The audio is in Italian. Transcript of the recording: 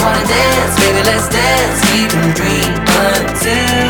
wanna dance, baby, let's dance. We can dream until